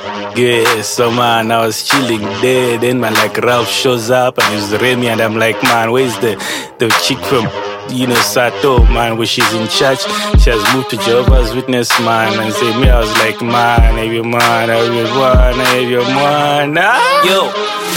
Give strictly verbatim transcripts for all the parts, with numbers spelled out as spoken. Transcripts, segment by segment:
Yeah, so man, I was chilling there. Then man, like Ralph shows up and it's Remy, and I'm like, man, where's the the chick from, you know, Sato, man, where she's in church? She has moved to Jehovah's Witness, man, and say me, I was like, man, every man, every man, every man. Ah! Yo,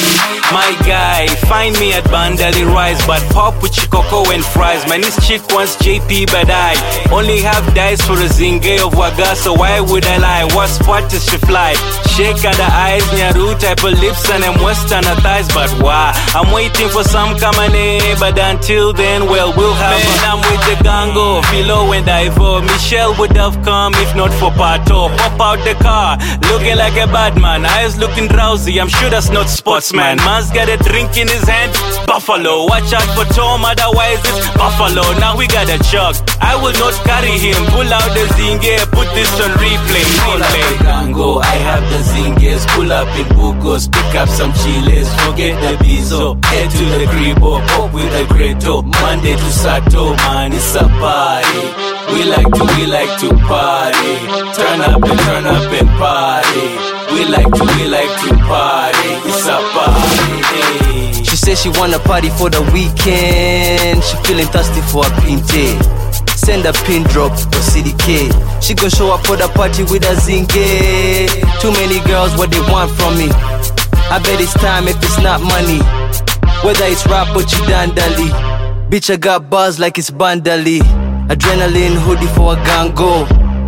my guy, find me at Bandali Rise, but pop with chikoko and fries. Man, this chick wants J P, but I only have dice for a zinge of Waga, so why would I lie? What spot does she fly? Shake at the eyes, Nyaru type of lips and them western thighs, but why? I'm waiting for some kamane, but until then, well, we'll have Man, a I'm with the gango, Philo and Ivo. Michelle would have come if not for Pato. Pop out the car, looking like a bad man, eyes looking drowsy, I'm sure that's not sportsman. Man's got a drink in his hand, Buffalo. Watch out for Tom, otherwise it's Buffalo. Now we got a jug, I will not carry him. Pull out the zinge, put this on replay. Pull out the gango, I have the zinges. Pull up in Bugos, pick up some chiles. Forget the bizo, head to the gribo. Pop with the greto, Monday to Sato. Man, it's a party. We like to, we like to party. Turn up and turn up and party. We like to, we like to party. It's a party. Hey. She says she wanna party for the weekend. She feeling thirsty for a pinte. Send a pin drop for C D K. She gon' show up for the party with a zinge. Too many girls, what they want from me. I bet it's time if it's not money. Whether it's rap or chidandali. Bitch, I got buzz like it's bandali. Adrenaline hoodie for a gango.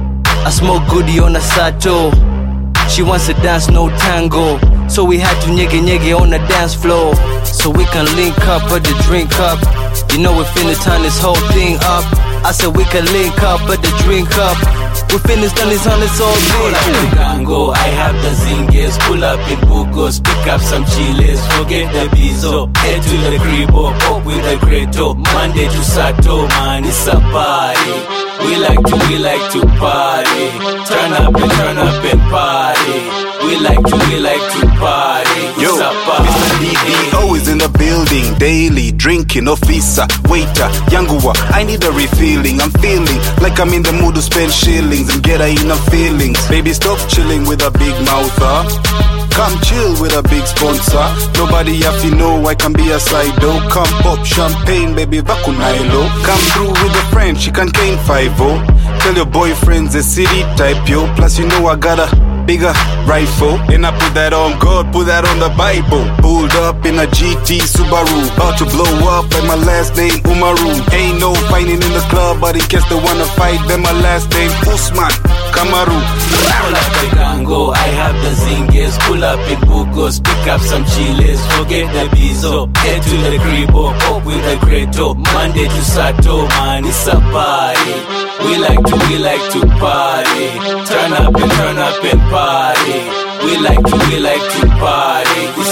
I smoke goodie on a sato. She wants to dance, no tango. So we had to nyege nyege on the dance floor. So we can link up, put the drink up. You know we finna turn this whole thing up. I said we can link up, put the drink up. We finished done this on this whole thing. Pull up the gango, I have the zinges. Pull up in Bugos, pick up some chiles. Forget the bizo, head to the gribo. Pop with the greto, Monday to Sato. Man, it's a party. We like to, we like to party. Turn up and turn up and party. We like to, we like to party. Yo, it's a party. Mister D D O is in the building, daily drinking, officer, waiter, yangua. I need a refilling. I'm feeling like I'm in the mood to spend shillings and get a enough feelings. Baby, stop chilling with a big mouth, huh? Come chill with a big sponsor. Nobody have to know I can be a side though. Come pop champagne, baby, vakunailo. Come through with a friend, she can cane five oh. Tell your boyfriend's a city type, yo. Plus you know I got a bigger rifle. And I put that on God, put that on the Bible. Pulled up in a G T Subaru, about to blow up like my last name Umaru. Ain't no fighting in the club, but in case they wanna fight, then my last name Usman Kamaru. Pull up the gango, I have the zinges. Pull up in Bugos, pick up some chiles. Forget the bizo, head to the gribo. Pop with the greto, Monday to Sato. Man, it's a party. We like to, we like to party. Turn up and turn up and party. We like to, we like to party. It's